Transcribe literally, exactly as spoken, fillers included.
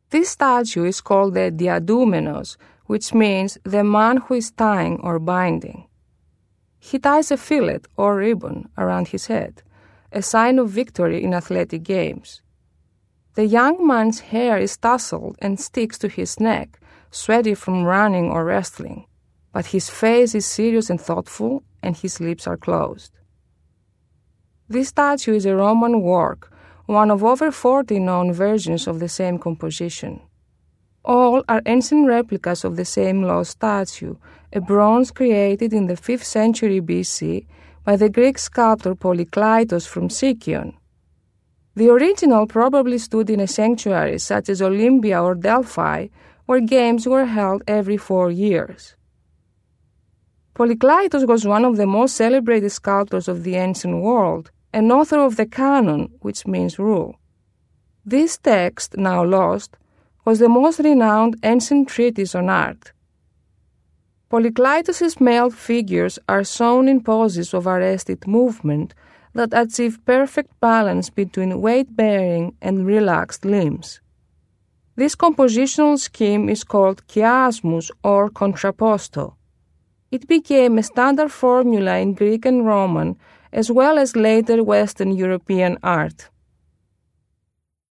This statue is called the Diadoumenos, which means the man who is tying or binding. He ties a fillet or ribbon around his head, a sign of victory in athletic games. The young man's hair is tousled and sticks to his neck, sweaty from running or wrestling, but his face is serious and thoughtful, and his lips are closed. This statue is a Roman work, one of over forty known versions of the same composition. All are ancient replicas of the same lost statue, a bronze created in the fifth century B C by the Greek sculptor Polykleitos from Sicyon. The original probably stood in a sanctuary such as Olympia or Delphi, where games were held every four years. Polykleitos was one of the most celebrated sculptors of the ancient world, and author of the Canon, which means rule. This text, now lost, was the most renowned ancient treatise on art. Polykleitos' male figures are shown in poses of arrested movement that achieve perfect balance between weight-bearing and relaxed limbs. This compositional scheme is called chiasmus or contrapposto. It became a standard formula in Greek and Roman, as well as later Western European art.